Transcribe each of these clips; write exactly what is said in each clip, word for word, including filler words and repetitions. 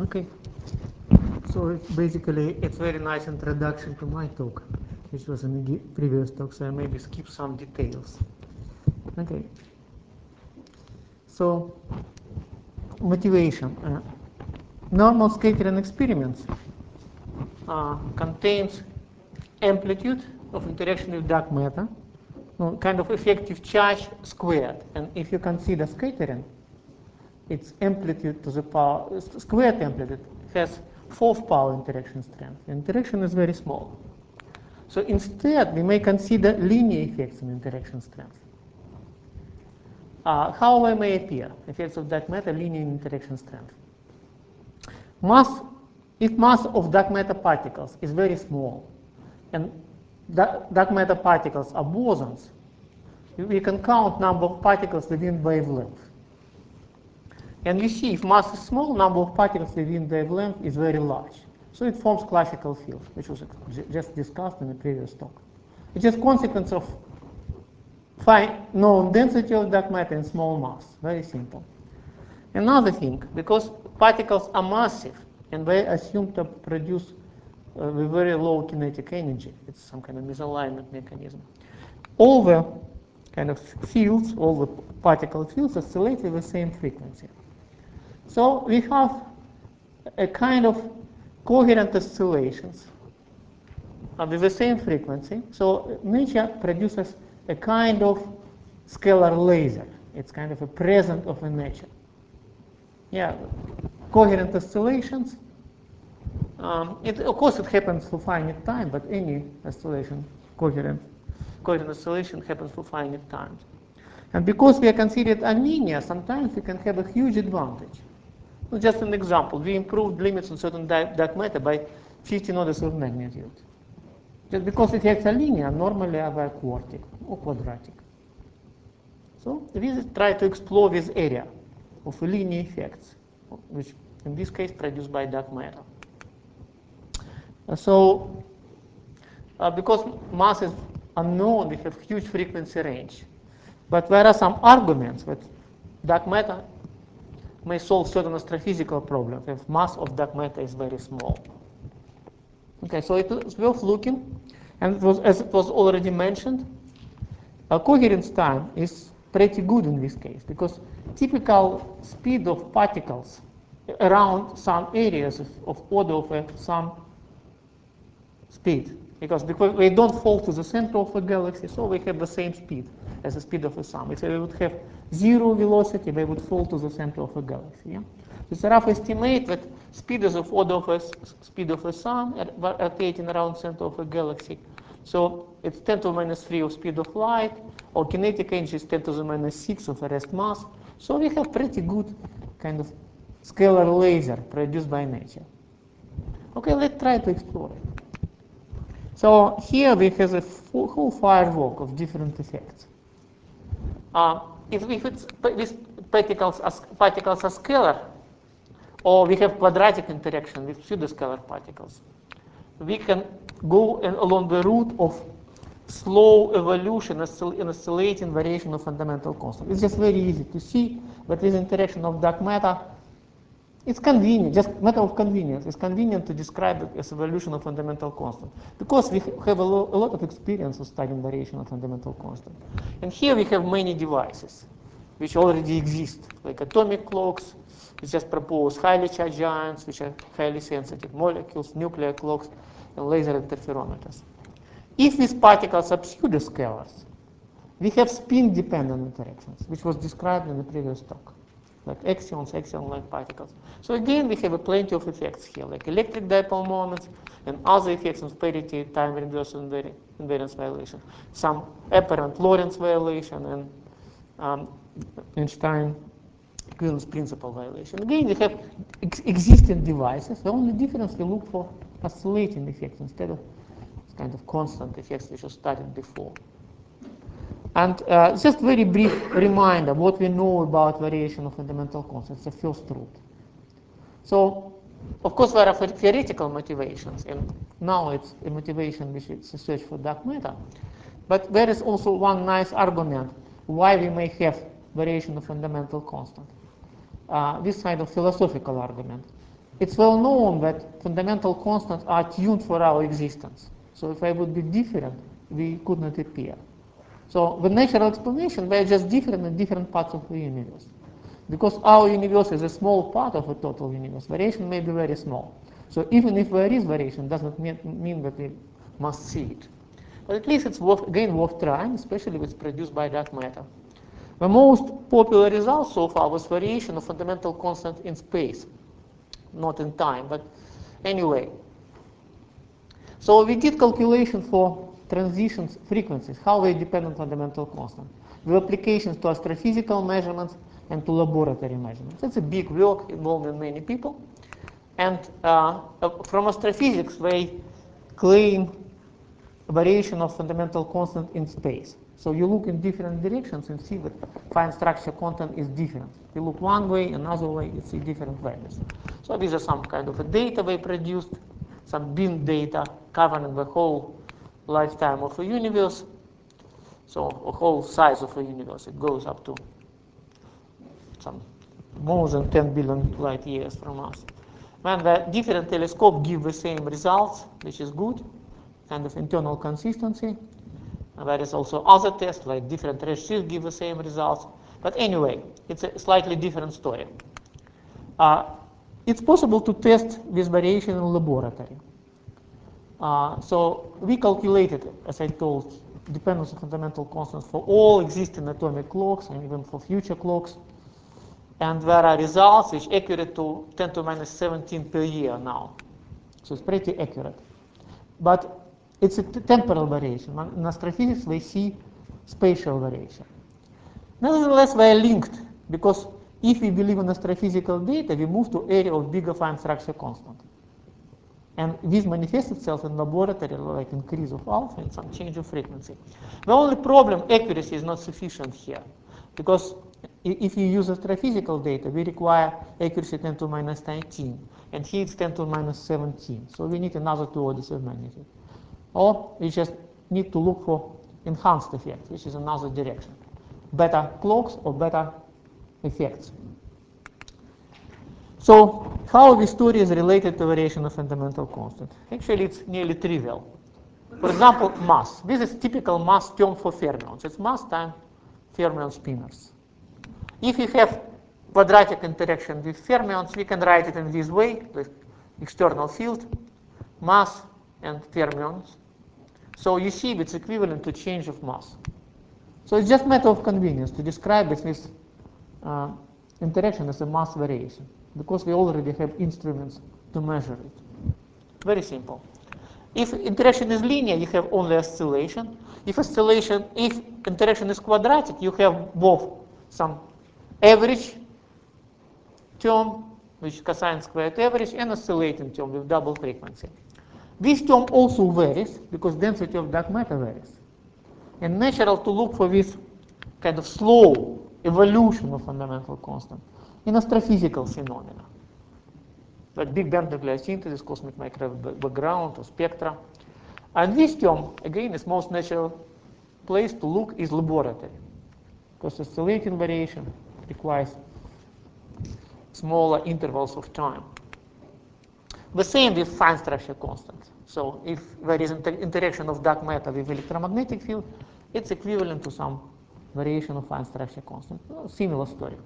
Okay. So it's basically it's very nice introduction to my talk, which was in the previous talk. So I maybe skip some details. Okay. So motivation. Uh, normal scattering experiments uh, contains amplitude of interaction with dark matter, no, kind of effective charge squared. And if you consider scattering, its amplitude to the power, squared amplitude has fourth power interaction strength. The interaction is very small. So instead, we may consider linear effects in interaction strength. Uh, how they may appear, effects of dark matter, linear interaction strength. Mass, if mass of dark matter particles is very small, and dark matter particles are bosons, we can count number of particles within wavelength. And you see, if mass is small, number of particles within the wavelength is very large. So it forms classical field, which was just discussed in the previous talk. It's just consequence of fine known density of dark matter and small mass. Very simple. Another thing, because particles are massive and they assumed to produce uh, with very low kinetic energy, it's some kind of misalignment mechanism. All the kind of fields, all the particle fields oscillate with the same frequency. So we have a kind of coherent oscillations uh, with the same frequency. So nature produces a kind of scalar laser. It's kind of a present of a nature. Yeah, coherent oscillations. Um, it, of course, it happens for finite time, but any oscillation, coherent, coherent oscillation happens for finite times. And because we are considered linear, sometimes we can have a huge advantage. So just an example, we improved limits on certain dark matter by fifteen orders of magnitude. Just because effects are linear, normally they are quartic or quadratic. So we try to explore this area of linear effects, which in this case produced by dark matter. So uh, because mass is unknown, we have huge frequency range. But there are some arguments that dark matter may solve certain astrophysical problems if mass of dark matter is very small. Okay, so it is worth looking, and it was, as it was already mentioned, a coherence time is pretty good in this case because typical speed of particles around some areas of, of order of a, some speed, because, because they don't fall to the center of a galaxy, so they have the same speed as the speed of a sun. If they would have zero velocity, they would fall to the center of a galaxy. Yeah? It's a rough estimate that speed is of order of a speed of a sun rotating around the center of a galaxy. So it's ten to the minus three of speed of light, or kinetic energy is ten to the minus six of a rest mass. So we have pretty good kind of scalar laser produced by nature. Okay, let's try to explore it. So here we have a full, whole firework of different effects. Uh, if, if it's, these particles are, particles are scalar, or we have quadratic interaction with pseudoscalar particles, we can go in, along the route of slow evolution and oscillating variation of fundamental constant. It's just very easy to see that this interaction of dark matter, it's convenient, just matter of convenience. It's convenient to describe it as evolution of fundamental constant because we have a, lo a lot of experience of studying variation of fundamental constant. And here we have many devices which already exist, like atomic clocks, which just propose highly charged ions, which are highly sensitive molecules, nuclear clocks, and laser interferometers. If these particles are pseudoscalars, we have spin-dependent interactions, which was described in the previous talk, like axions, axion-like particles. So again, we have a plenty of effects here, like electric dipole moments and other effects on parity, time reversal invariance violation, some apparent Lorentz violation, and um, Einstein equivalence principle violation. Again, we have ex existing devices. The only difference, we look for oscillating effects instead of kind of constant effects which were studied before. And uh, just very brief reminder what we know about variation of fundamental constants, the first root. So, of course, there are theoretical motivations, and now it's a motivation which is a search for dark matter. But there is also one nice argument why we may have variation of fundamental constant. Uh, this kind of philosophical argument. it's well known that fundamental constants are tuned for our existence. So if they would be different, we could not appear. So the natural explanation, they're just different in different parts of the universe. Because our universe is a small part of the total universe, variation may be very small. So even if there is variation, it doesn't mean, mean that we must see it. But at least it's worth, again worth trying, especially if it's produced by dark matter. The most popular result so far was variation of fundamental constant in space, not in time, but anyway. So we did calculation for transitions frequencies, how they depend on fundamental constant, with applications to astrophysical measurements and to laboratory measurements. It's a big work involving many people. And uh, from astrophysics, they claim variation of fundamental constant in space. So you look in different directions and see that fine structure content is different. You look one way, another way, you see different values. So these are some kind of a data they produced, some bin data covering the whole lifetime of a universe. So a whole size of a universe, it goes up to some more than ten billion light years from us. When the different telescopes give the same results, which is good, kind of internal consistency. And there is also other tests, like different redshifts give the same results. But anyway, it's a slightly different story. Uh, it's possible to test this variation in laboratory. Uh, so we calculated, as I told, dependence of fundamental constants for all existing atomic clocks and even for future clocks. And there are results which are accurate to ten to the minus seventeen per year now. So it's pretty accurate. But it's a temporal variation. In astrophysics, we see spatial variation. Nevertheless, they are linked, because if we believe in astrophysical data, we move to area of bigger fine structure constant. And this manifests itself in laboratory, like increase of alpha and some change of frequency. The only problem, accuracy is not sufficient here, because if you use astrophysical data, we require accuracy ten to the minus nineteen, and here it's ten to the minus seventeen. So we need another two orders of magnitude. Or we just need to look for enhanced effects, which is another direction. Better clocks or better effects. So how this story is related to variation of fundamental constant? Actually, it's nearly trivial. For example, mass. This is typical mass term for fermions. It's mass times fermion spinors. If you have quadratic interaction with fermions, we can write it in this way, with external field, mass and fermions. So you see it's equivalent to change of mass. So it's just a matter of convenience to describe it with uh, interaction as a mass variation, because we already have instruments to measure it. Very simple. If interaction is linear, you have only oscillation. If oscillation, if interaction is quadratic, you have both some average term, which is cosine squared average, and oscillating term with double frequency. This term also varies, because density of dark matter varies. And natural to look for this kind of slow evolution of fundamental constant in astrophysical phenomena, like Big Bang nucleosynthesis, cosmic microwave background, or spectra. And this term, again, is most natural place to look is laboratory, because oscillating variation requires smaller intervals of time. The same with fine structure constant. So if there is inter interaction of dark matter with electromagnetic field, it's equivalent to some variation of fine structure constant. Well, similar story.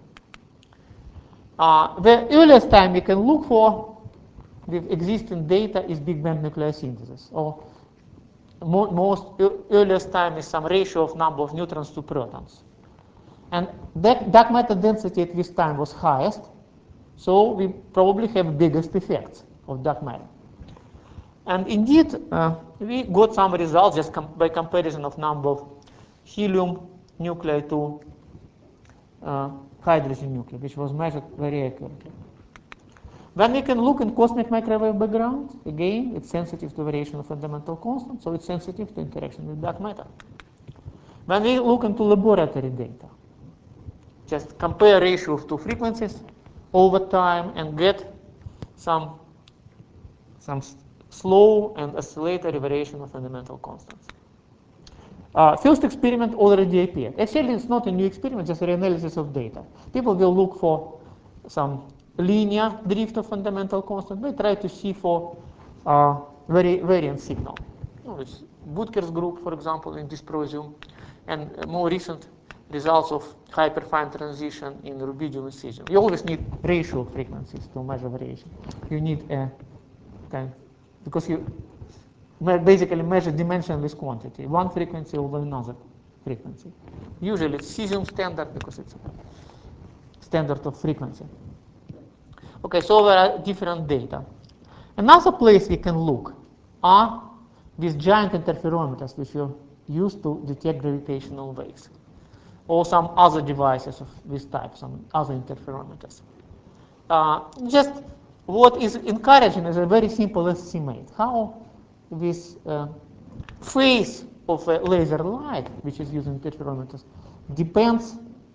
Uh, the earliest time we can look for with existing data is Big Bang nucleosynthesis. Or mo most earliest time is some ratio of number of neutrons to protons. And that dark matter density at this time was highest, so we probably have biggest effects of dark matter. And indeed, uh, we got some results just com by comparison of number of helium nuclei to uh, hydrogen nuclei, which was measured very accurately. Then we can look in cosmic microwave background. Again, it's sensitive to variation of fundamental constant, so it's sensitive to interaction with dark matter. When we look into laboratory data, just compare ratio of two frequencies over time and get some, some slow and oscillatory variation of fundamental constants. Uh, first experiment already appeared. Actually, it's not a new experiment, just a reanalysis of data. People will look for some linear drift of fundamental constant. We try to see for uh, vari variant signal. You know, it's Boutker's group, for example, in dysprosium, and uh, more recent results of hyperfine transition in rubidium and cesium. You always need ratio of frequencies to measure variation. You need a kind, because you basically measure dimensionless quantity, one frequency over another frequency. Usually it's cesium standard because it's a standard of frequency. Okay, so there are different data. Another place we can look are these giant interferometers which you use to detect gravitational waves, or some other devices of this type, some other interferometers. Uh, just what is encouraging is a very simple estimate. How this uh, phase of a laser light, which is using interferometers, depends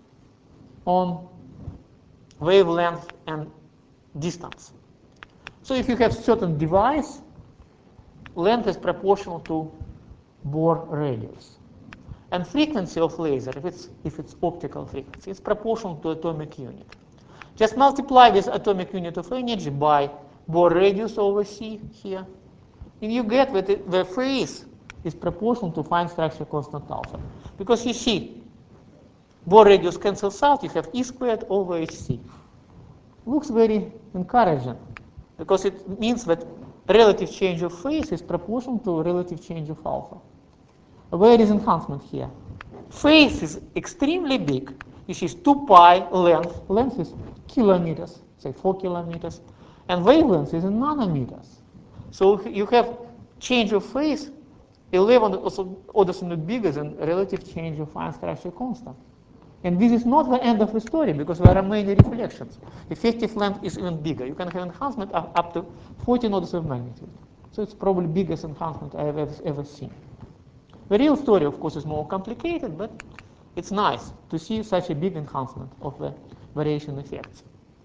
on wavelength and distance. So if you have certain device, length is proportional to Bohr radius. And frequency of laser, if it's, if it's optical frequency, it's proportional to atomic unit. Just multiply this atomic unit of energy by Bohr radius over C here, and you get that it, the phase is proportional to fine structure constant alpha. Because you see, Bohr radius cancels out, you have E squared over H C. Looks very encouraging, because it means that relative change of phase is proportional to relative change of alpha. Where is enhancement here? Phase is extremely big. This is two pi length. Length is kilometers, say four kilometers. And wavelength is in nanometers. So you have change of phase eleven orders of bigger than relative change of fine structure constant. And this is not the end of the story, because there are many reflections. Effective length is even bigger. You can have enhancement up to fourteen orders of magnitude. So it's probably biggest enhancement I have ever seen. The real story, of course, is more complicated, but it's nice to see such a big enhancement of the variation effects.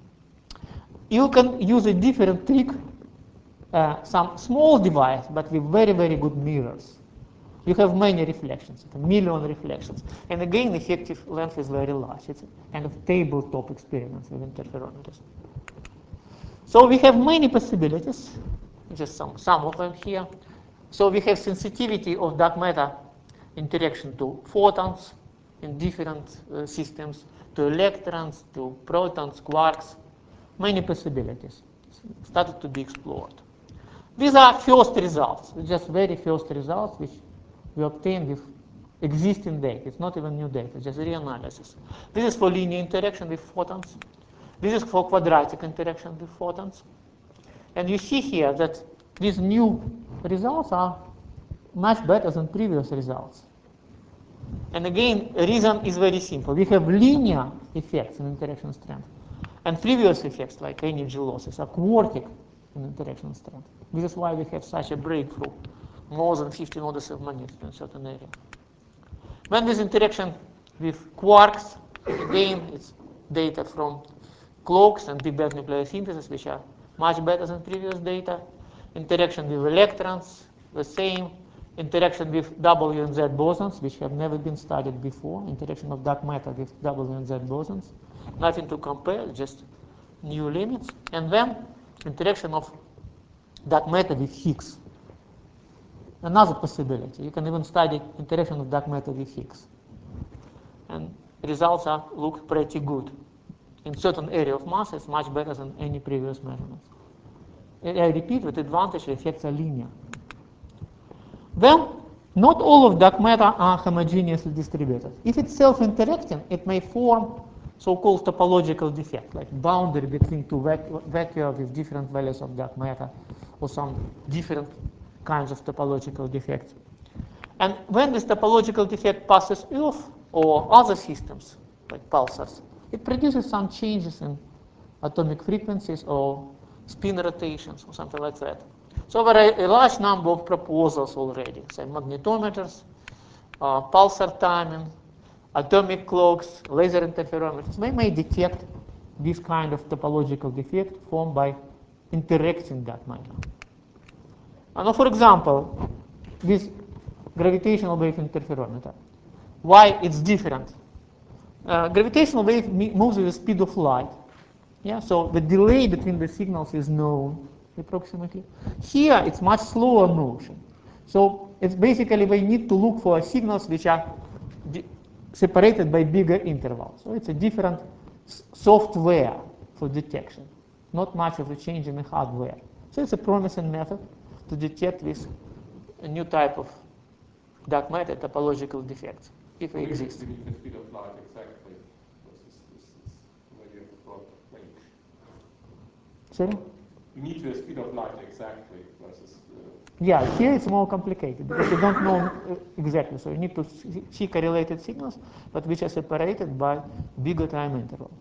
You can use a different trick, uh, some small device, but with very, very good mirrors. You have many reflections, a million reflections. And again, effective length is very large. It's a kind of tabletop experience with interferometers. So we have many possibilities, just some, some of them here. So we have sensitivity of dark matter interaction to photons in different uh, systems, to electrons, to protons, quarks, many possibilities started to be explored. These are first results, just very first results which we obtained with existing data. It's not even new data, just reanalysis. This is for linear interaction with photons. This is for quadratic interaction with photons. And you see here that these new results are much better than previous results. And again, the reason is very simple. We have linear effects in interaction strength. And previous effects, like energy losses, are quartic in interaction strength. This is why we have such a breakthrough, more than fifteen orders of magnitude in certain area. When this interaction with quarks, again, it's data from clocks and big bang nuclear synthesis, which are much better than previous data. Interaction with electrons, the same. Interaction with W and Z bosons, which have never been studied before. Interaction of dark matter with W and Z bosons. Nothing to compare, just new limits. And then interaction of dark matter with Higgs. Another possibility. You can even study interaction of dark matter with Higgs. And results are, look pretty good. In certain area of mass, it's much better than any previous measurements. I repeat, with advantage, the effects are linear. Then, not all of dark matter are homogeneously distributed. If it's self-interacting, it may form so-called topological defect, like boundary between two vectors with different values of dark matter, or some different kinds of topological defects. And when this topological defect passes Earth or other systems, like pulsars, it produces some changes in atomic frequencies or spin rotations or something like that. So there are a large number of proposals already, say magnetometers, uh, pulsar timing, atomic clocks, laser interferometers. They may detect this kind of topological defect formed by interacting dark matter. And now, for example, this gravitational wave interferometer, why it's different? Uh, gravitational wave moves with the speed of light. Yeah, so the delay between the signals is known approximately. Here, it's much slower motion. So it's basically we need to look for signals which are separated by bigger intervals. So it's a different software for detection, not much of a change in the hardware. So it's a promising method to detect this a new type of dark matter topological defects, if they exist. You need the speed of light exactly. This is, this is where you have to plot range. Sorry? You need the speed of light exactly versus. Uh, yeah, here it's more complicated because you don't know exactly. So you need to see correlated signals, but which are separated by bigger time interval.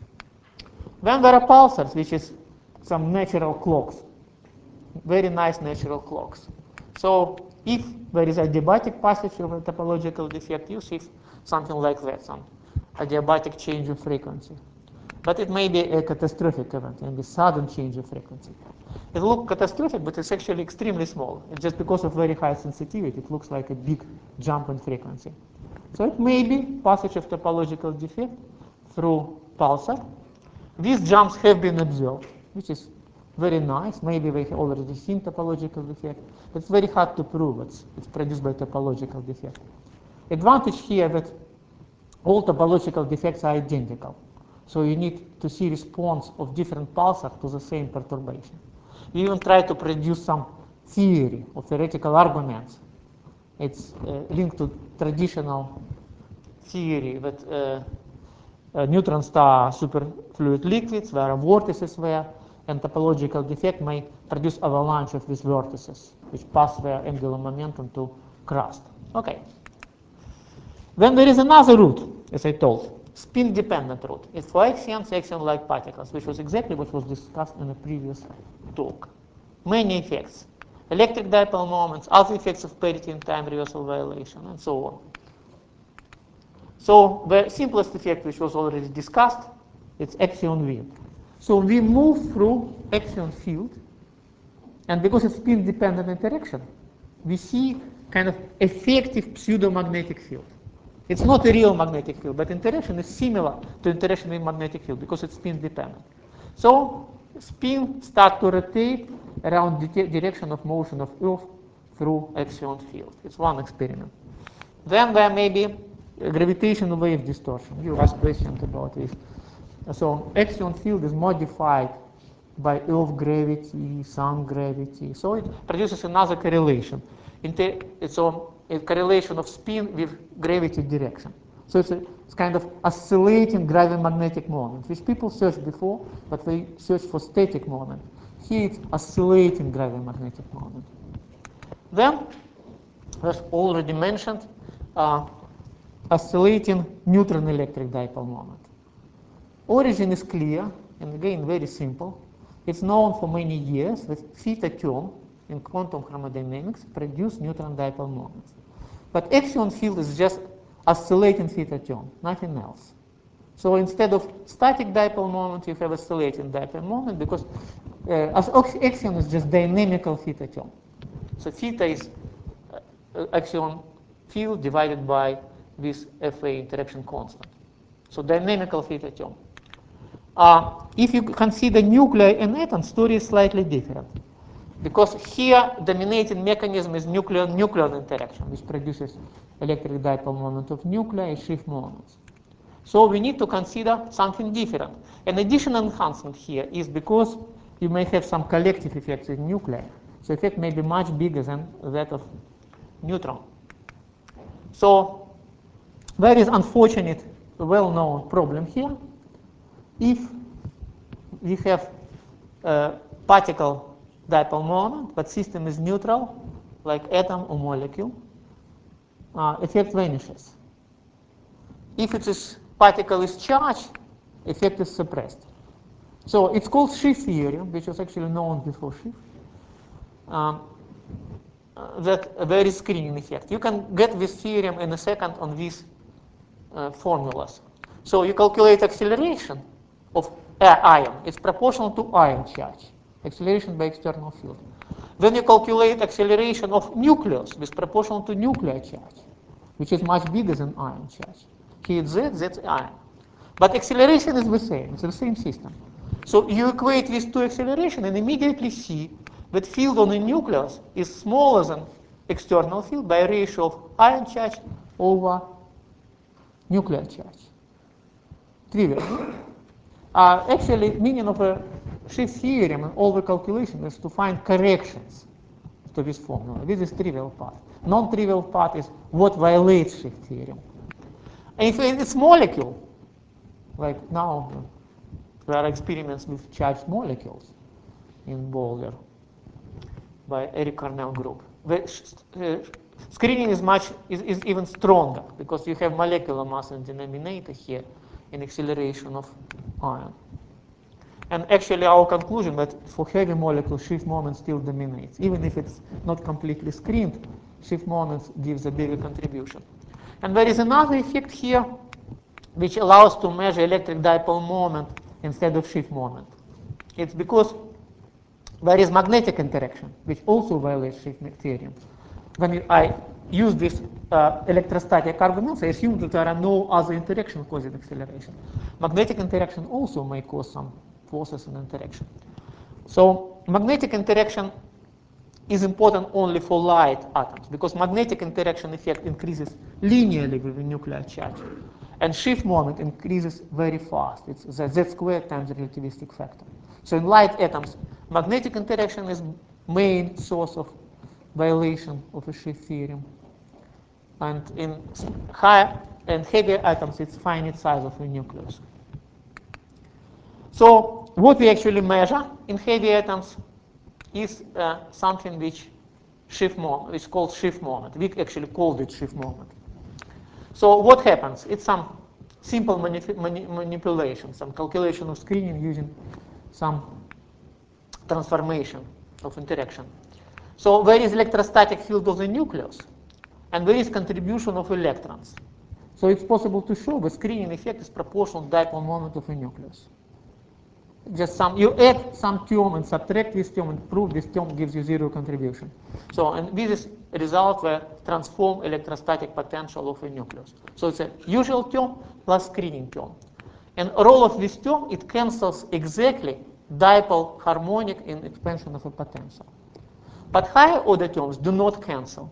Then there are pulsars, which is some natural clocks, very nice natural clocks. So if there is adiabatic passage of a topological defect, you see something like that, some adiabatic change of frequency. But it may be a catastrophic event, maybe sudden change of frequency. It looks catastrophic, but it's actually extremely small. It's just because of very high sensitivity, it looks like a big jump in frequency. So it may be passage of topological defect through pulsar. These jumps have been observed, which is very nice. Maybe they have already seen topological defect. But it's very hard to prove it's, it's produced by topological defect. Advantage here that all topological defects are identical. So you need to see response of different pulsars to the same perturbation. We even try to produce some theory of theoretical arguments. It's uh, linked to traditional theory that uh, uh, neutron star superfluid liquids, there are vortices there, and topological defect may produce avalanche of these vortices, which pass their angular momentum to crust. Okay. Then there is another route, as I told, spin-dependent route. It's for axions, axion-like particles, which was exactly what was discussed in the previous talk. Many effects. Electric dipole moments, other effects of parity in time reversal violation, and so on. So the simplest effect, which was already discussed, it's axion wind. So we move through axion field, and because it's spin-dependent interaction, we see kind of effective pseudo-magnetic field. It's not a real magnetic field, but interaction is similar to interaction in magnetic field because it's spin-dependent. So spin starts to rotate around the direction of motion of Earth through axion field. It's one experiment. Then there may be gravitational wave distortion. You ask questions about this. So axion field is modified by Earth gravity, Sun gravity. So it produces another correlation. It's a correlation of spin with gravity direction. So it's, a, it's kind of oscillating gravimagnetic moment, which people searched before, but they searched for static moment. Here it's oscillating gravimagnetic moment. Then, as already mentioned, uh, oscillating neutron electric dipole moment. Origin is clear, and again, very simple. It's known for many years that theta term in quantum chromodynamics produce neutron dipole moments. But axion field is just oscillating theta term, nothing else. So instead of static dipole moment, you have oscillating dipole moment because uh, axion is just dynamical theta term. So theta is uh, axion field divided by this F A interaction constant. So dynamical theta term. Uh, if you consider nuclei and atoms, story is slightly different. Because here, dominating mechanism is nucleon-nucleon interaction, which produces electric dipole moment of nuclei, Schiff moments. So we need to consider something different. An additional enhancement here is because you may have some collective effects in nuclei. So effect may be much bigger than that of neutron. So there is unfortunate, well-known problem here. If we have a particle dipole moment, but system is neutral, like atom or molecule, uh, effect vanishes. If it is particle is charged, effect is suppressed. So it's called Schiff theorem, which was actually known before Schiff. Um, uh, that there is screening effect. You can get this theorem in a second on these uh, formulas. So you calculate acceleration of ion. It's proportional to ion charge, acceleration by external field. Then you calculate acceleration of nucleus with proportional to nuclear charge, which is much bigger than ion charge. Here it's Z, that's ion. But acceleration is the same. It's the same system. So you equate these two accelerations and immediately see that field on the nucleus is smaller than external field by a ratio of ion charge over nuclear charge. Trivial. Uh, actually, meaning of a Schiff theorem and all the calculation is to find corrections to this formula. This is trivial part. Non-trivial part is what violates Schiff theorem. And if it's molecule, like now there are experiments with charged molecules in Boulder by Eric Cornell group. The uh, screening is much is, is even stronger because you have molecular mass in denominator here in acceleration of ion. And actually our conclusion that for heavy molecules Schiff moment still dominates. Even if it's not completely screened, Schiff moments gives a bigger contribution. And there is another effect here which allows to measure electric dipole moment instead of Schiff moment. It's because there is magnetic interaction, which also violates Schiff theorem. When I use this uh, electrostatic arguments, I assume that there are no other interaction causing acceleration. Magnetic interaction also may cause some forces and interaction. So magnetic interaction is important only for light atoms, because magnetic interaction effect increases linearly with the nuclear charge. And Schiff moment increases very fast. It's the z squared times the relativistic factor. So in light atoms, magnetic interaction is main source of violation of a Schiff theorem. And in high and heavy atoms, it's finite size of a nucleus. So what we actually measure in heavy atoms is uh, something which Schiff moment, which is called Schiff moment. We actually called it Schiff moment. So what happens? It's some simple manip mani manipulation, some calculation of screening using some transformation of interaction. So there is electrostatic field of the nucleus, and there is contribution of electrons. So it's possible to show the screening effect is proportional to dipole moment of a nucleus. Just some, you add some term and subtract this term and prove this term gives you zero contribution. So, and this is a result where transform electrostatic potential of a nucleus. So it's a usual term plus screening term. And role of this term, it cancels exactly dipole harmonic in expansion of a potential. But higher order terms do not cancel.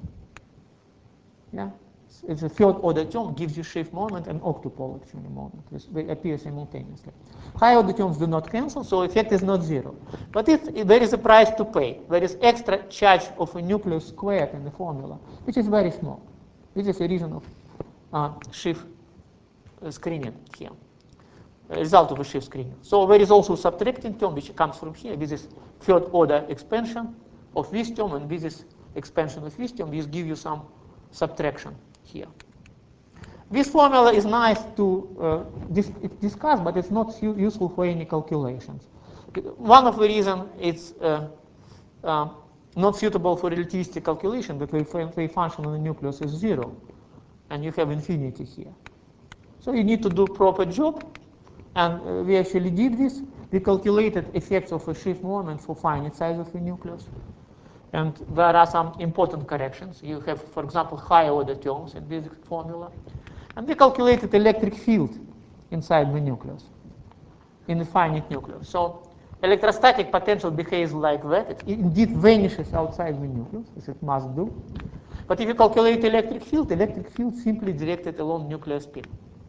Yeah? It's a third order term, gives you Schiff moment and octopole actually moment. They appear simultaneously. Higher order terms do not cancel, so effect is not zero. But it, there is a price to pay. There is extra charge of a nucleus squared in the formula, which is very small. This is a reason of uh, Schiff uh, screening here. A result of a Schiff screening. So there is also subtracting term which comes from here. This is third order expansion of this term, and this is expansion of this term. This gives you some subtraction here. This formula is nice to uh, dis discuss, but it's not useful for any calculations. One of the reasons it's uh, uh, not suitable for relativistic calculation, but the wave function on the nucleus is zero, and you have infinity here. So you need to do proper job, and uh, we actually did this. We calculated effects of a Schiff moment for finite size of the nucleus. And there are some important corrections. You have, for example, higher order terms in this formula. And we calculated electric field inside the nucleus, in the finite nucleus. So electrostatic potential behaves like that. It indeed vanishes outside the nucleus, as it must do. But if you calculate electric field, electric field simply directed along nuclear spin.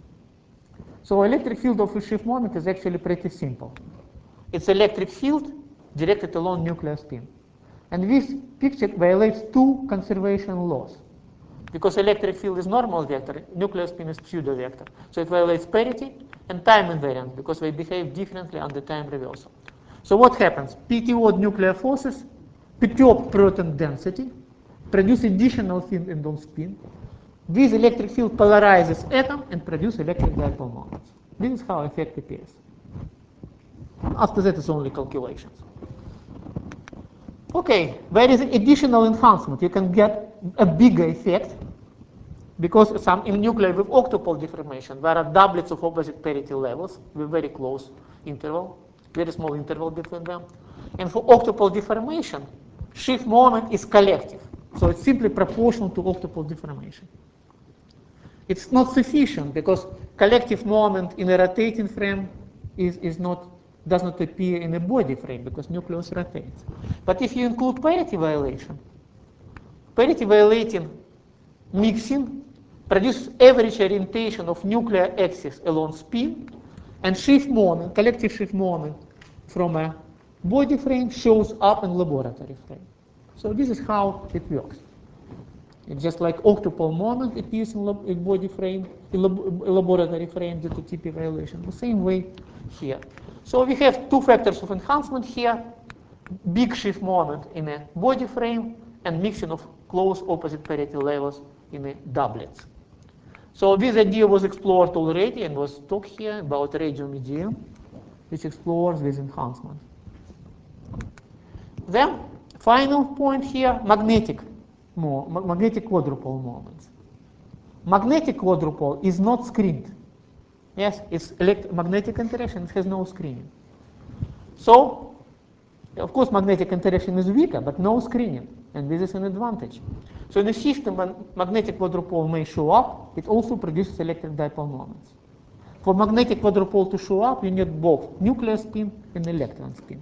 So electric field of a Schiff moment is actually pretty simple. It's electric field directed along nuclear spin. And this picture violates two conservation laws. Because electric field is normal vector, nuclear spin is pseudo vector. So it violates parity and time invariance, because they behave differently under time reversal. So what happens? P T O nuclear forces perturb proton density, produce additional field and don't spin. This electric field polarizes atom and produces electric dipole moments. This is how effect appears. After that, it's only calculations. Okay, there is additional enhancement. You can get a bigger effect because some in nuclei with octopole deformation, there are doublets of opposite parity levels with very close interval, very small interval between them. And for octopole deformation, Schiff moment is collective. So it's simply proportional to octopole deformation. It's not sufficient because collective moment in a rotating frame is, is not does not appear in a body frame because nucleus rotates. But if you include parity violation, parity violating mixing produces average orientation of nuclear axis along spin, and shift moment, collective shift moment from a body frame shows up in laboratory frame. So this is how it works. It's just like octopole moment appears in, lab in body frame, in lab laboratory frame due to T P violation. The same way here. So we have two factors of enhancement here: big shift moment in a body frame and mixing of close opposite parity levels in a doublets. So this idea was explored already and was talked here about radiomedium, which explores this enhancement. Then, final point here, magnetic, more, magnetic quadrupole moments. Magnetic quadrupole is not screened. Yes, it's magnetic interaction, it has no screening. So, of course, magnetic interaction is weaker, but no screening, and this is an advantage. So in a system when magnetic quadrupole may show up, it also produces electric dipole moments. For magnetic quadrupole to show up, you need both nuclear spin and electron spin.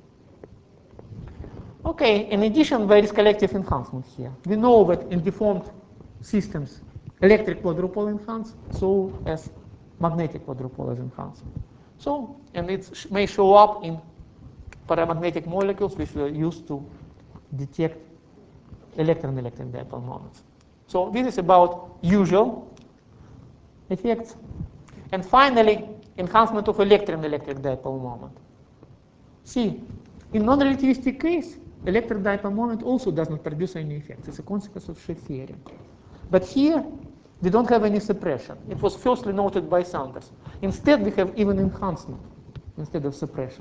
Okay, in addition, there is collective enhancement here. We know that in deformed systems, electric quadrupole enhanced, so as magnetic quadrupole is enhanced. So, and it sh may show up in paramagnetic molecules which were used to detect electron-electron dipole moments. So this is about usual effects. And finally, enhancement of electron-electric dipole moment. See, in non-relativistic case, electron dipole moment also does not produce any effects. It's a consequence of shift theory. But here, we don't have any suppression. It was firstly noted by Sanders. Instead, we have even enhancement instead of suppression.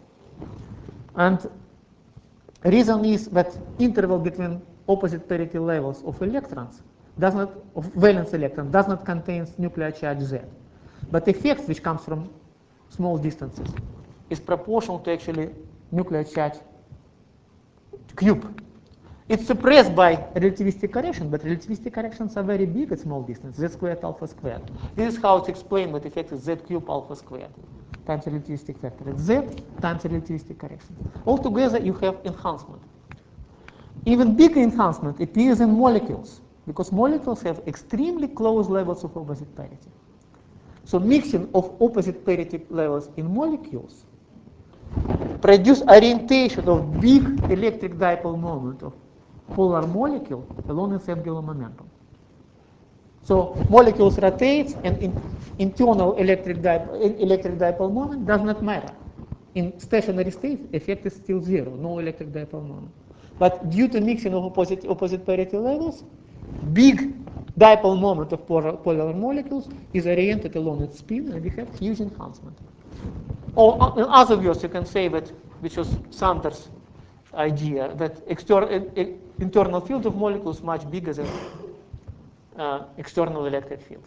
And reason is that interval between opposite parity levels of electrons does not, of valence electron, does not contain nuclear charge Z. But effect which comes from small distances is proportional to actually nuclear charge cube. It's suppressed by relativistic correction, but relativistic corrections are very big at small distance, Z squared alpha squared. This is how it's explained that effect is Z cube alpha squared times relativistic factor. It's Z times relativistic correction. Altogether, you have enhancement. Even bigger enhancement appears in molecules, because molecules have extremely close levels of opposite parity. So mixing of opposite parity levels in molecules produce orientation of big electric dipole moment of polar molecule along its angular momentum. So molecules rotate, and in internal electric dipole, electric dipole moment does not matter. In stationary state, effect is still zero, no electric dipole moment. But due to mixing of opposite, opposite parity levels, big dipole moment of polar, polar molecules is oriented along its spin, and we have huge enhancement. Or in other words, you can say that, which was Sanders' idea, that external, internal field of molecules much bigger than uh, external electric field.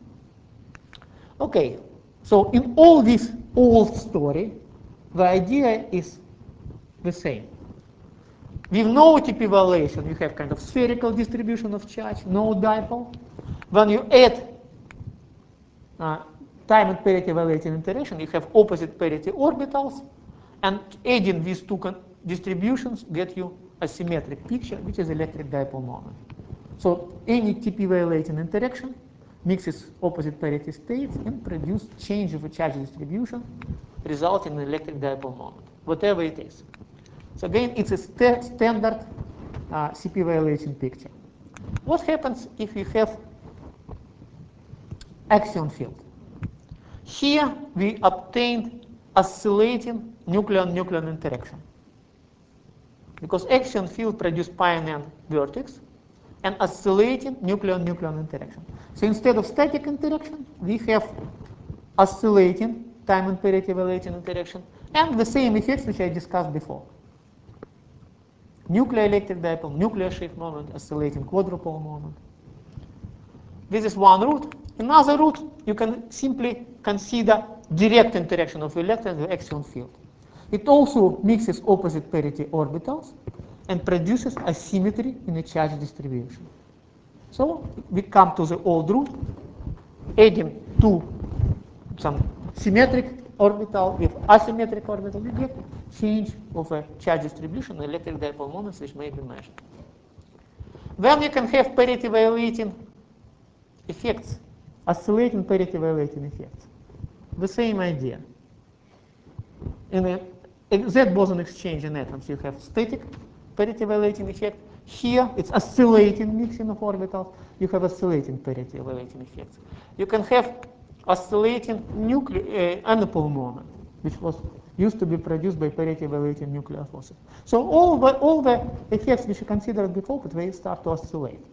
Okay, so in all this old story, the idea is the same. With no T P violation, you have kind of spherical distribution of charge, no dipole. When you add uh, time and parity violating interaction, you have opposite parity orbitals, and adding these two distributions get you a symmetric picture, which is electric dipole moment. So any T P violating interaction mixes opposite parity states and produces change of a charge distribution, resulting in electric dipole moment, whatever it is. So again, it's a st standard uh, C P violation picture. What happens if you have axion field? Here we obtained oscillating nucleon-nucleon interaction, because axion field produces pi and n vertex and oscillating nucleon-nucleon interaction. So instead of static interaction, we have oscillating time and parity violating interaction and the same effects which I discussed before. Nuclear electric dipole, nuclear shift moment, oscillating quadrupole moment. This is one route. Another route, you can simply consider direct interaction of electrons with axion field. It also mixes opposite parity orbitals and produces asymmetry in the charge distribution. So we come to the old route, adding two some symmetric orbital with asymmetric orbital, we get change of a charge distribution in electric dipole moments which may be measured. Then we can have parity violating effects, oscillating parity violating effects. The same idea. In a Z boson exchange in atoms, you have static parity violating effect. Here, it's oscillating mixing of orbitals. You have oscillating parity violating effects. You can have oscillating nuclear uh, anapole moment, which was used to be produced by parity violating nuclear forces. So all the all the effects which you considered before, but they start to oscillate.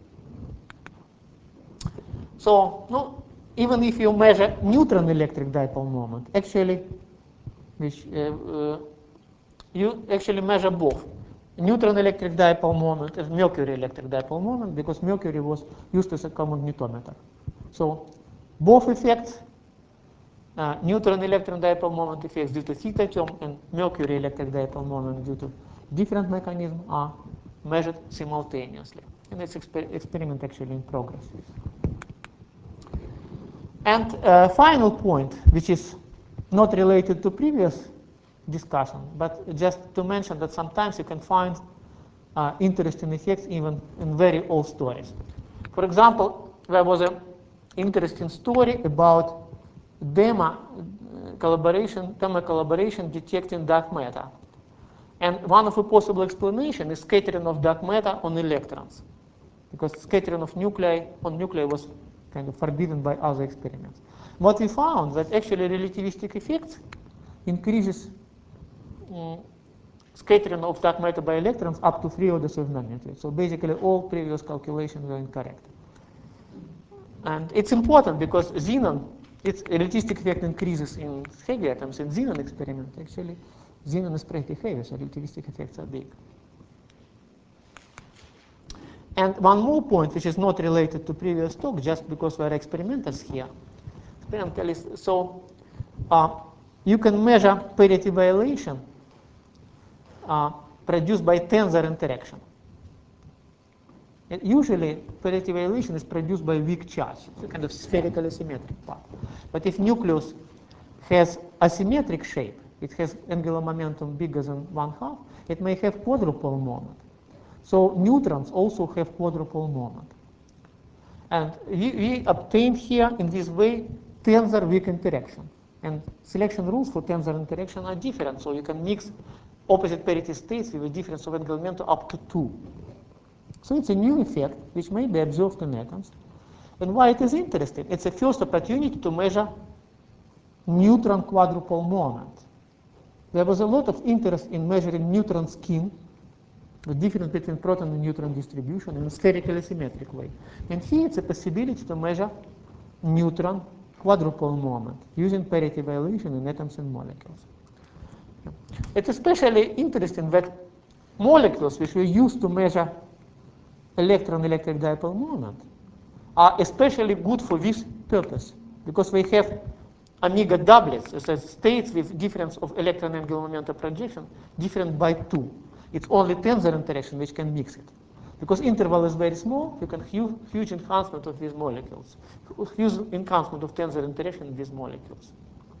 So no, even if you measure neutron electric dipole moment, actually, which uh, uh, you actually measure both neutron electric dipole moment and mercury electric dipole moment, because mercury was used as a common newtometer. So both effects, uh, neutron electron dipole moment effects due to theta term and mercury electric dipole moment due to different mechanism, are measured simultaneously. And this exper experiment actually in progress. And uh, final point, which is not related to previous discussion, but just to mention that sometimes you can find uh, interesting effects even in very old stories. For example, there was an interesting story about DEMA collaboration, DEMA collaboration detecting dark matter. And one of the possible explanations is scattering of dark matter on electrons, because scattering of nuclei on nuclei was kind of forbidden by other experiments. What we found that actually relativistic effects increases um, scattering of dark matter by electrons up to three orders of magnitude. So basically all previous calculations were incorrect. And it's important because xenon, its relativistic effect increases in heavy atoms. In xenon experiment, actually, xenon is pretty heavy, so relativistic effects are big. And one more point, which is not related to previous talk, just because we are experimenters here. Experimentalists, so uh, you can measure parity violation uh, produced by tensor interaction. And usually, parity violation is produced by weak charge. It's a kind of spherically symmetric part. But if nucleus has asymmetric shape, it has angular momentum bigger than one half, it may have quadrupole moment. So neutrons also have quadrupole moment. And we, we obtained here, in this way, tensor weak interaction. And selection rules for tensor interaction are different, so you can mix opposite parity states with a difference of angular momentum up to two. So it's a new effect which may be observed in atoms. And why it is interesting? It's a first opportunity to measure neutron quadrupole moment. There was a lot of interest in measuring neutron skin, the difference between proton and neutron distribution in a spherically symmetric way. And here it's a possibility to measure neutron quadrupole moment using parity violation in atoms and molecules. It's especially interesting that molecules which we use to measure electron electric dipole moment are especially good for this purpose, because they have omega doublets, as states with difference of electron angular momentum projection different by two. It's only tensor interaction which can mix it. Because interval is very small, you can have huge enhancement of these molecules, huge enhancement of tensor interaction in these molecules.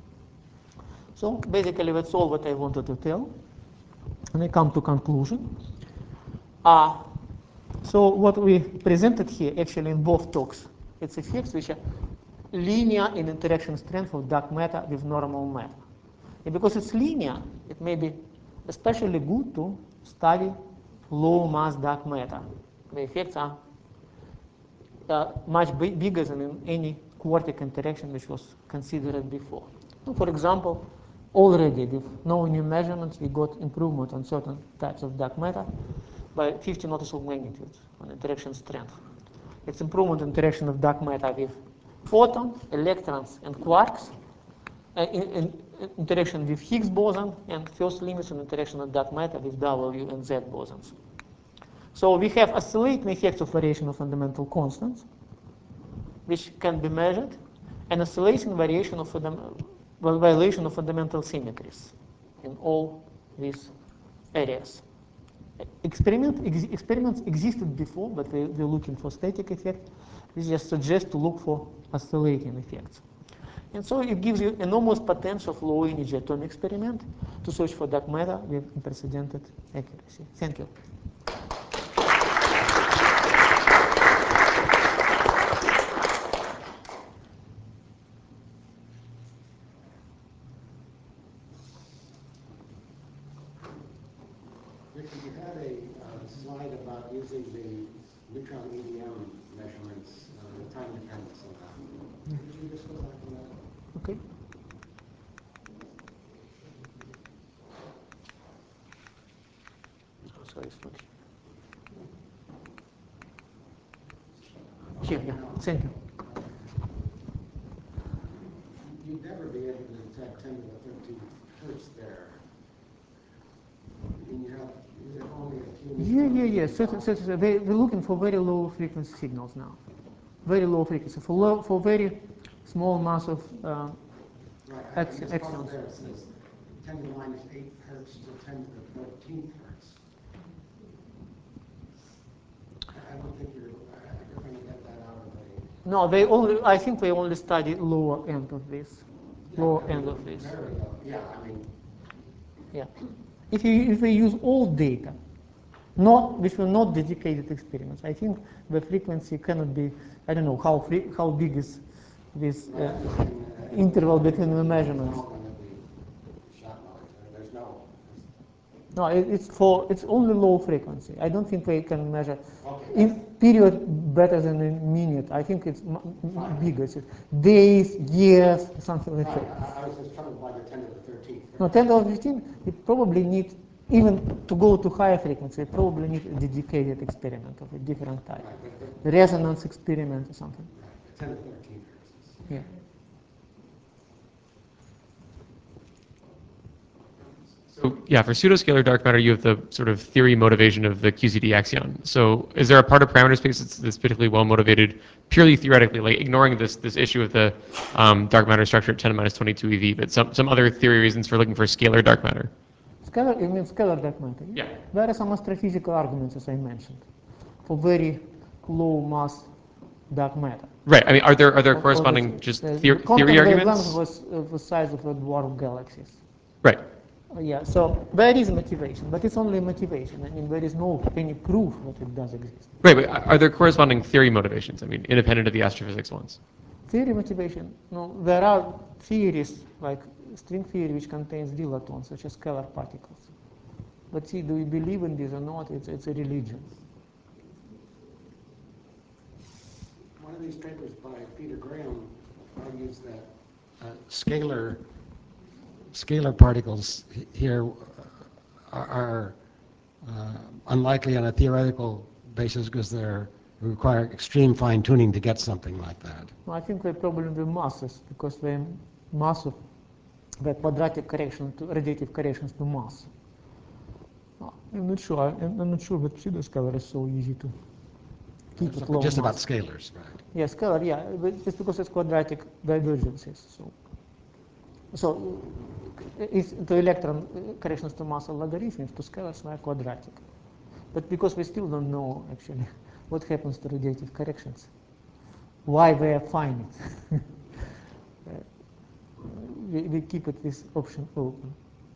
So basically that's all what I wanted to tell. And I come to conclusion. Uh, so what we presented here actually in both talks, it's effects which are linear in interaction strength of dark matter with normal matter. And because it's linear, it may be especially good to study low mass dark matter. The effects are uh, much bigger than in any quartic interaction which was considered before. So for example, already with no new measurements, we got improvement on certain types of dark matter by fifty orders of magnitude on interaction strength. It's improvement in interaction of dark matter with photons, electrons, and quarks, uh, in, in, in interaction with Higgs boson, and first limits on interaction of dark matter with W and Z bosons. So we have oscillating effects of variation of fundamental constants, which can be measured, and oscillation variation of well, violation of fundamental symmetries in all these areas. Experiment, ex experiments existed before, but we, we're looking for static effect. This just suggests to look for oscillating effects. And so it gives you enormous potential for low energy atomic experiment to search for dark matter with unprecedented accuracy. Thank you. Victor, you had a uh, slide about using the neutron E D M measurements, uh, time dependent somehow. Could you just go back to that? Okay. Oh, sorry, it's not here. Here, yeah. Thank you. You'd never be able to detect ten to the thirteenth hertz there. And you have, is it only a few? Yeah, yeah, yeah. So, so, so they, we're looking for very low frequency signals now. Very low frequency. For, low, for very small mass of uh, right, ax- and this axions. there it says ten to the minus eight hertz to ten to the thirteenth hertz. I don't think you're, uh, you're going to get that out of a... No, they only, I think they only study lower end of this. Yeah, Lower I mean, end of this. Very low. Yeah, I mean... Yeah. If you if we use all data, not which were not dedicated experiments, I think the frequency cannot be. I don't know how free, how big is this uh, interval between the measurements. There's no. No, it, it's for it's only low frequency. I don't think we can measure Okay. in period better than a minute. I think it's m- m- bigger. It's days, years, something like that. I, I was just troubled by the ten to the thirteenth. No, ten to the fifteen, it probably need, even to go to higher frequency, it probably need a dedicated experiment of a different type. Right, The resonance experiment or something. right, ten to thirteen hertz. Yeah. So yeah, for pseudoscalar dark matter, you have the sort of theory motivation of the Q Z D axion. So is there a part of parameter space that's, that's particularly well motivated, purely theoretically, like ignoring this this issue of the um, dark matter structure at ten to the minus twenty-two eV, but some some other theory reasons for looking for scalar dark matter? Scalar, you mean scalar dark matter? Yeah. There are some astrophysical arguments, as I mentioned, for very low mass dark matter. Right. I mean, are there are there Or- or corresponding the- just the- theor- the quantum theory wavelength arguments? was uh, the size of the dwarf galaxies. Right. Uh, Yeah, so there is a motivation, but it's only a motivation. I mean, there is no any proof that it does exist. Right. But are there corresponding theory motivations? I mean, independent of the astrophysics ones. Theory motivation, no, there are theories like string theory which contains dilatones, such as scalar particles. But see, do we believe in this or not? It's, it's a religion. One of these papers by Peter Graham argues that uh, scalar scalar particles h- here are, are uh, unlikely on a theoretical basis because they're require extreme fine tuning to get something like that. No, I think the problem with masses, because the mass of the quadratic correction to radiative corrections to mass. No, I'm not sure. I'm, I'm not sure that pseudoscalar is so easy to keep So it low just about mass. scalars, right? Yeah, scalar, yeah, but it's because it's quadratic divergences. So, so if the electron corrections to mass are logarithmic, to scalars are quadratic. But because we still don't know actually what happens to radiative corrections, why they are finite, uh, we, we keep it this option open.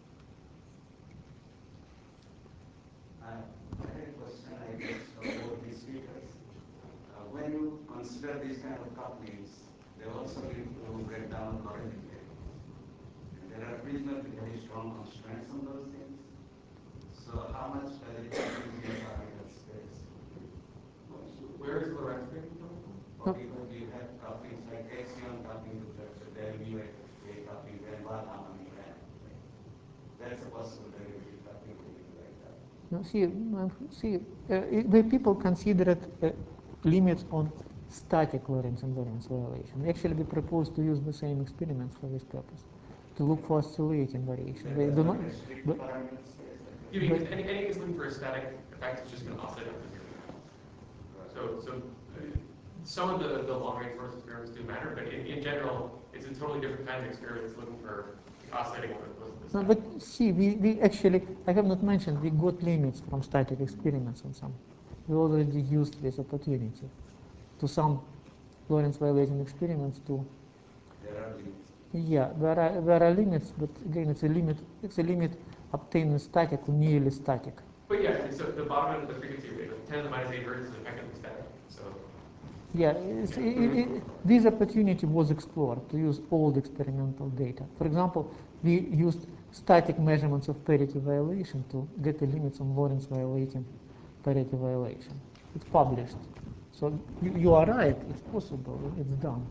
I had a question, I guess, for both these speakers. Uh, when you consider these kind of couplings, they also need to break down Lorentz equations. And there are reasonably very strong constraints on those things. So how much does it confuse your particle space? Where is Lorentz equation coming from? For people, you have couplings like axion coupling with let's say del mu A coupling, then one harmonic band. That's a possible derivative coupling like that. No, see, um, see, uh, the people consider it uh, limits on static Lorentz invariance violation. Actually, we propose to use the same experiments for this purpose, to look for oscillating variation. They do not. But, You mean, because any, anything that's looking for a static effect is just going to oscillate up to zero. So, so uh, some of the, the long-range source experiments do matter, but in, in general, it's a totally different kind of experiment. It's looking for oscillating with, with the no, static. but see, we, we actually, I have not mentioned, we got limits from static experiments on some. We already used this opportunity to some Lorentz violating experiments to. There are limits. Yeah, there are there are limits, but again, it's a limit. It's a limit obtained in static or nearly static. But yeah, so the bottom end of the frequency range, like ten to the minus eight hertz is effectively static. So Yeah, it's, it, it, this opportunity was explored to use old experimental data. For example, we used static measurements of parity violation to get the limits on Lorentz violating parity violation. It's published. So you, you are right, it's possible, it's done.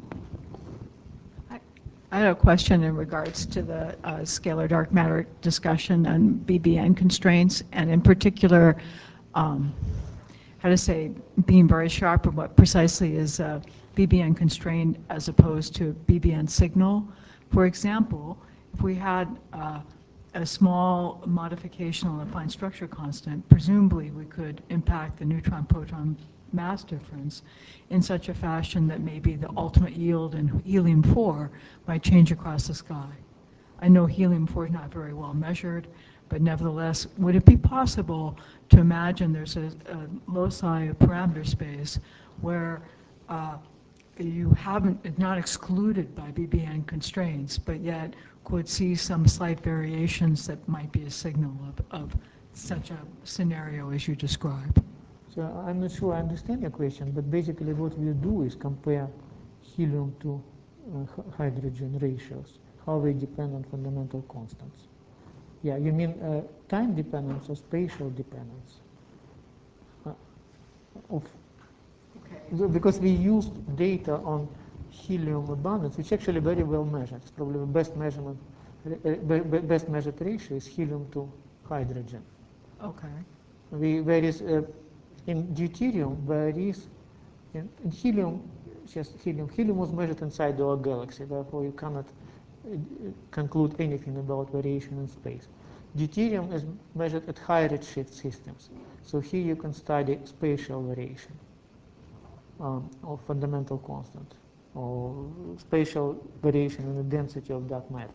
I I had a question in regards to the uh, scalar dark matter discussion and B B N constraints, and in particular, um, how to say, being very sharp on what precisely is uh, B B N constrained as opposed to B B N signal. For example, if we had uh, a small modification on the fine structure constant, presumably we could impact the neutron-proton mass difference in such a fashion that maybe the ultimate yield in helium four might change across the sky. I know helium four is not very well measured, but nevertheless, would it be possible to imagine there's a, a loci of parameter space where uh, you haven't, it's not excluded by B B N constraints, but yet could see some slight variations that might be a signal of, of such a scenario as you described? So I'm not sure I understand your question, but basically what we do is compare helium to uh, hydrogen ratios, how they depend on fundamental constants. Yeah, you mean uh, time dependence or spatial dependence? Uh, of, Okay. because we used data on helium abundance, which actually very well measured. It's probably the best measurement, uh, best measured ratio is helium to hydrogen. Okay. We, there is uh, in deuterium, there is in, in helium, just helium. Helium was measured inside our galaxy, therefore you cannot uh, conclude anything about variation in space. Deuterium is measured at high redshift systems, so here you can study spatial variation um, of fundamental constant, or spatial variation in the density of dark matter.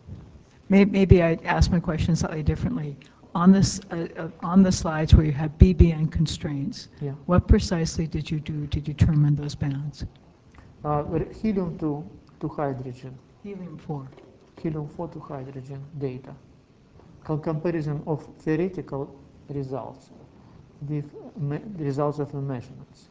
Maybe I asked my question slightly differently. On this, uh, uh, on the slides where you have B B N constraints, Yeah. what precisely did you do to determine those bounds? Uh, helium to, to hydrogen, Helium four. helium four to hydrogen data. Com- comparison of theoretical results with me- results of the measurements.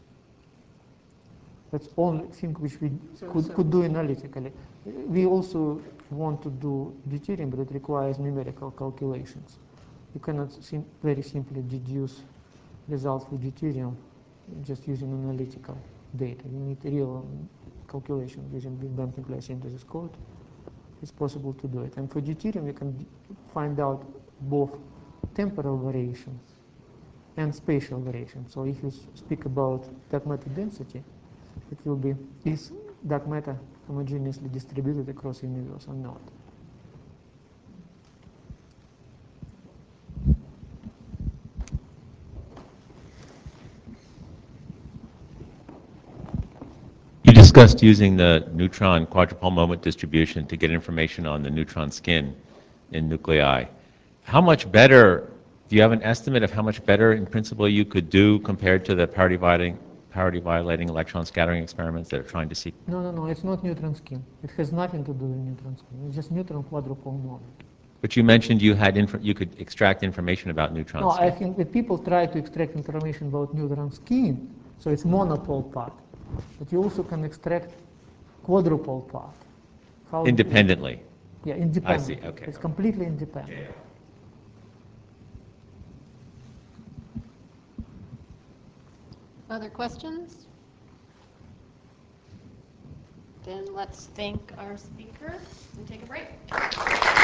That's only thing which we So- could, so- could do analytically. We also want to do deuterium, but it requires numerical calculations. You cannot sim very simply deduce results for deuterium just using analytical data. You need real calculation using Big Bang nuclear synthesis code. It's possible to do it. And for deuterium, you can find out both temporal variation and spatial variation. So if you speak about dark matter density, it will be, is dark matter homogeneously distributed across the universe or not? You discussed using the neutron quadrupole moment distribution to get information on the neutron skin in nuclei. How much better, do you have an estimate of how much better in principle you could do compared to the parity violating, parity violating electron scattering experiments that are trying to seek? No, no, no, it's not neutron skin. It has nothing to do with neutron skin. It's just neutron quadrupole moment. But you mentioned you had inf you could extract information about neutron No, skin. I think that people try to extract information about neutron skin, so it's monopole part. But you also can extract quadrupole part. How Independently. Yeah, independent. okay. It's completely independent. Yeah. Other questions? Then let's thank our speaker and take a break.